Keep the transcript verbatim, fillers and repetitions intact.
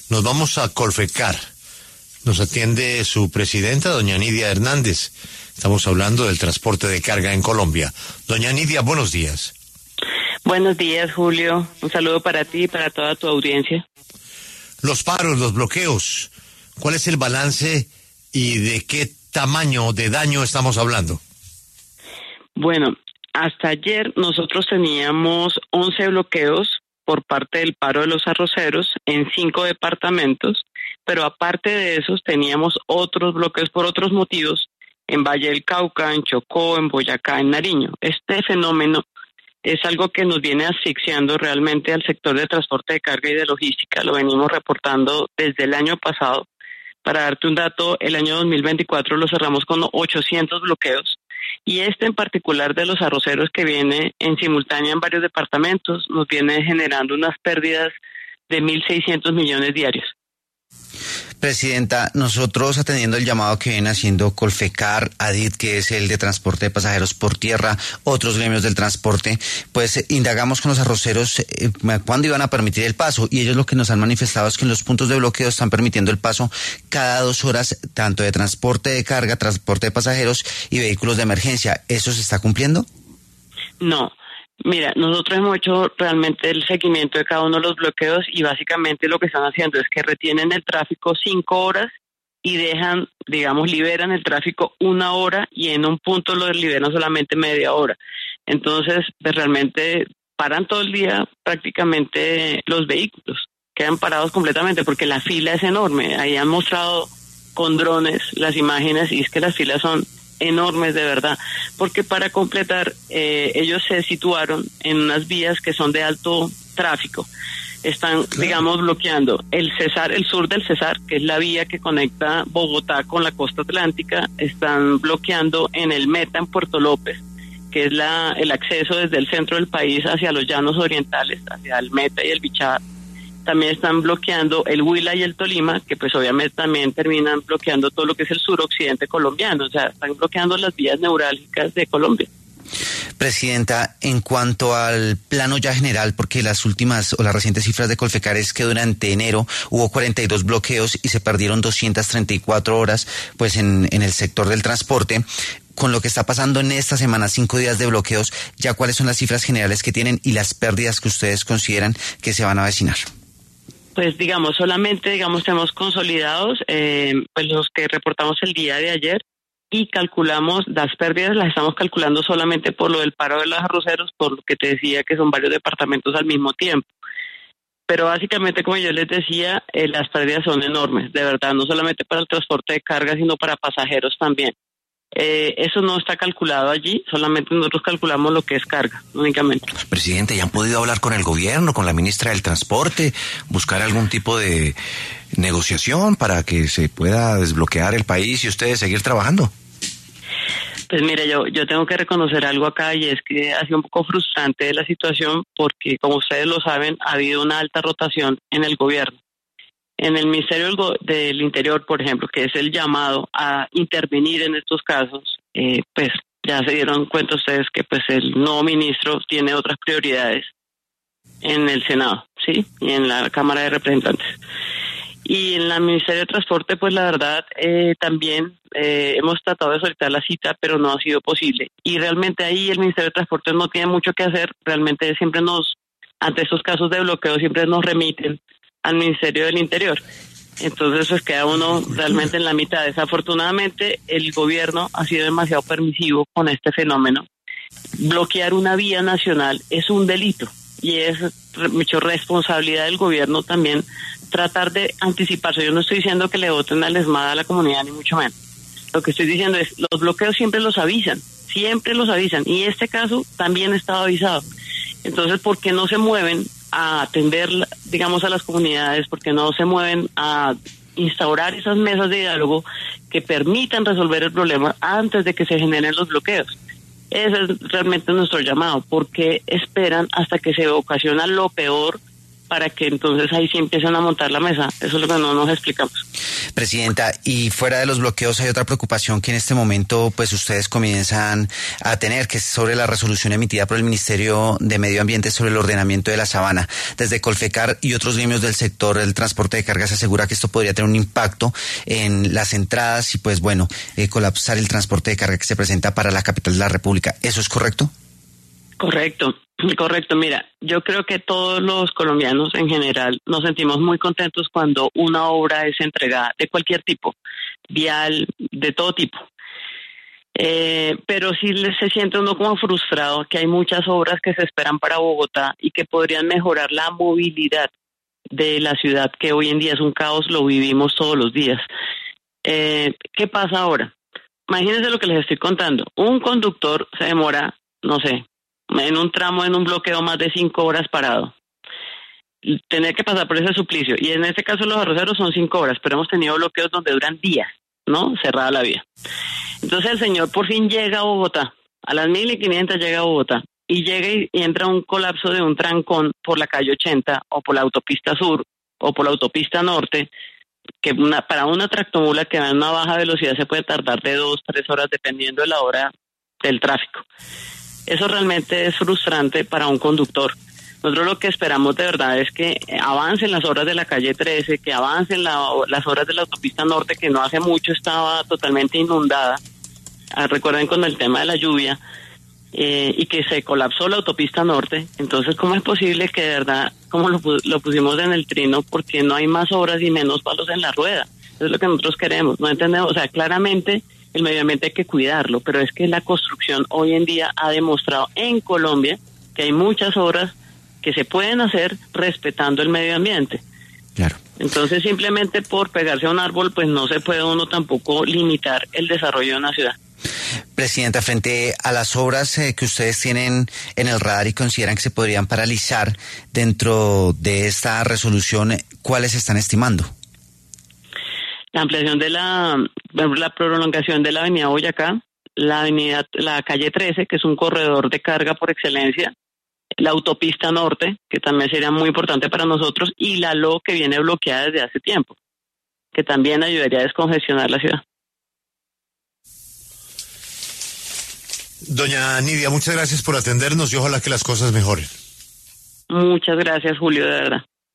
Nos vamos a Colfecar. Nos atiende su presidenta, doña Nidia Hernández. Estamos hablando del transporte de carga en Colombia. Doña Nidia, buenos días. Buenos días, Julio. Un saludo para ti y para toda tu audiencia. Los paros, los bloqueos, ¿cuál es el balance y de qué tamaño de daño estamos hablando? Bueno, hasta ayer nosotros teníamos once bloqueos por parte del paro de los arroceros en cinco departamentos, pero aparte de esos teníamos otros bloqueos por otros motivos en Valle del Cauca, en Chocó, en Boyacá, en Nariño. Este fenómeno es algo que nos viene asfixiando realmente al sector de transporte de carga y de logística. Lo venimos reportando desde el año pasado. Para darte un dato, el año dos mil veinticuatro lo cerramos con ochocientos bloqueos. Y este en particular de los arroceros, que viene en simultánea en varios departamentos, nos viene generando unas pérdidas de mil seiscientos millones diarios. Presidenta, nosotros atendiendo el llamado que viene haciendo Colfecar, ADIT, que es el de transporte de pasajeros por tierra, otros gremios del transporte, pues indagamos con los arroceros eh, cuándo iban a permitir el paso, y ellos lo que nos han manifestado es que en los puntos de bloqueo están permitiendo el paso cada dos horas, tanto de transporte de carga, transporte de pasajeros y vehículos de emergencia. ¿Eso se está cumpliendo? No. Mira, nosotros hemos hecho realmente el seguimiento de cada uno de los bloqueos y básicamente lo que están haciendo es que retienen el tráfico cinco horas y dejan, digamos, liberan el tráfico una hora y en un punto lo liberan solamente media hora. Entonces, pues realmente paran todo el día prácticamente los vehículos, quedan parados completamente porque la fila es enorme. Ahí han mostrado con drones las imágenes y es que las filas son enormes de verdad, porque para completar eh, ellos se situaron en unas vías que son de alto tráfico. Están, claro, digamos, bloqueando el Cesar, el sur del Cesar, que es la vía que conecta Bogotá con la costa atlántica. Están bloqueando en el Meta en Puerto López, que es la el acceso desde el centro del país hacia los llanos orientales, hacia el Meta y el Bichada. También están bloqueando el Huila y el Tolima, que pues obviamente también terminan bloqueando todo lo que es el suroccidente colombiano. O sea, están bloqueando las vías neurálgicas de Colombia. Presidenta, en cuanto al plano ya general, porque las últimas o las recientes cifras de Colfecar es que durante enero hubo cuarenta y dos bloqueos y se perdieron doscientas treinta y cuatro horas pues en, en el sector del transporte. Con lo que está pasando en esta semana, cinco días de bloqueos, ¿ya cuáles son las cifras generales que tienen y las pérdidas que ustedes consideran que se van a avecinar? Pues digamos, solamente digamos tenemos consolidados eh, pues los que reportamos el día de ayer y calculamos las pérdidas, las estamos calculando solamente por lo del paro de los arroceros, por lo que te decía que son varios departamentos al mismo tiempo. Pero básicamente, como yo les decía, eh, las pérdidas son enormes, de verdad, no solamente para el transporte de carga, sino para pasajeros también. Eh, eso no está calculado allí, solamente nosotros calculamos lo que es carga, únicamente. Presidente, ¿ya han podido hablar con el gobierno, con la ministra del Transporte, buscar algún tipo de negociación para que se pueda desbloquear el país y ustedes seguir trabajando? Pues mira, yo, yo tengo que reconocer algo acá y es que ha sido un poco frustrante la situación porque, como ustedes lo saben, ha habido una alta rotación en el gobierno. En el Ministerio del Interior, por ejemplo, que es el llamado a intervenir en estos casos, eh, pues ya se dieron cuenta ustedes que pues el nuevo ministro tiene otras prioridades en el Senado, ¿sí? Y en la Cámara de Representantes. Y en el Ministerio de Transporte, pues la verdad, eh, también eh, hemos tratado de solicitar la cita, pero no ha sido posible. Y realmente ahí el Ministerio de Transporte no tiene mucho que hacer, realmente siempre nos, ante estos casos de bloqueo, siempre nos remiten al Ministerio del Interior. Entonces pues queda uno realmente en la mitad. Desafortunadamente el gobierno ha sido demasiado permisivo con este fenómeno. Bloquear una vía nacional es un delito y es mucho responsabilidad del gobierno también tratar de anticiparse. Yo no estoy diciendo que le voten a la ESMAD a la comunidad, ni mucho menos. Lo que estoy diciendo es, los bloqueos siempre los avisan, siempre los avisan, y este caso también estaba avisado. Entonces, ¿por qué no se mueven a atender, digamos, a las comunidades? ¿Por qué no se mueven a instaurar esas mesas de diálogo que permitan resolver el problema antes de que se generen los bloqueos? Ese es realmente nuestro llamado. ¿Por qué esperan hasta que se ocasiona lo peor para que entonces ahí sí empiecen a montar la mesa. Eso es lo que no nos explicamos. Presidenta, y fuera de los bloqueos hay otra preocupación que en este momento pues ustedes comienzan a tener, que es sobre la resolución emitida por el Ministerio de Medio Ambiente sobre el ordenamiento de la sabana. Desde Colfecar y otros gremios del sector del transporte de cargas se asegura que esto podría tener un impacto en las entradas y pues bueno, eh, colapsar el transporte de carga que se presenta para la capital de la República. ¿Eso es correcto? Correcto, correcto. Mira, yo creo que todos los colombianos en general nos sentimos muy contentos cuando una obra es entregada de cualquier tipo, vial, de todo tipo. Eh, pero sí se siente uno como frustrado que hay muchas obras que se esperan para Bogotá y que podrían mejorar la movilidad de la ciudad, que hoy en día es un caos, lo vivimos todos los días. Eh, ¿Qué pasa ahora? Imagínense lo que les estoy contando. Un conductor se demora, no sé, en un tramo, en un bloqueo, más de cinco horas parado. Tener que pasar por ese suplicio. Y en este caso los arroceros son cinco horas, pero hemos tenido bloqueos donde duran días, ¿no? Cerrada la vía. Entonces el señor por fin llega a Bogotá. A las mil y quinientas llega a Bogotá. Y llega y, y entra un colapso de un trancón por la calle ochenta, o por la autopista sur, o por la autopista norte, que una, para una tractomula que va en una baja velocidad se puede tardar de dos, tres horas, dependiendo de la hora del tráfico. Eso realmente es frustrante para un conductor. Nosotros lo que esperamos de verdad es que avancen las horas de la calle trece, que avancen la, las horas de la autopista norte, que no hace mucho estaba totalmente inundada. Ah, recuerden con el tema de la lluvia, eh, y que se colapsó la autopista norte. Entonces, ¿cómo es posible que de verdad, como lo, lo pusimos en el trino, porque no hay más obras y menos palos en la rueda? Eso es lo que nosotros queremos. No entendemos, o sea, claramente el medio ambiente hay que cuidarlo, pero es que la construcción hoy en día ha demostrado en Colombia que hay muchas obras que se pueden hacer respetando el medio ambiente. Claro. Entonces, simplemente por pegarse a un árbol, pues no se puede uno tampoco limitar el desarrollo de una ciudad. Presidenta, frente a las obras eh, que ustedes tienen en el radar y consideran que se podrían paralizar dentro de esta resolución, ¿cuáles están estimando? La ampliación de la, la prolongación de la avenida Boyacá, la avenida, la calle trece, que es un corredor de carga por excelencia, la autopista norte, que también sería muy importante para nosotros, y la L O, que viene bloqueada desde hace tiempo, que también ayudaría a descongestionar la ciudad. Doña Nidia, muchas gracias por atendernos y ojalá que las cosas mejoren. Muchas gracias, Julio, de verdad.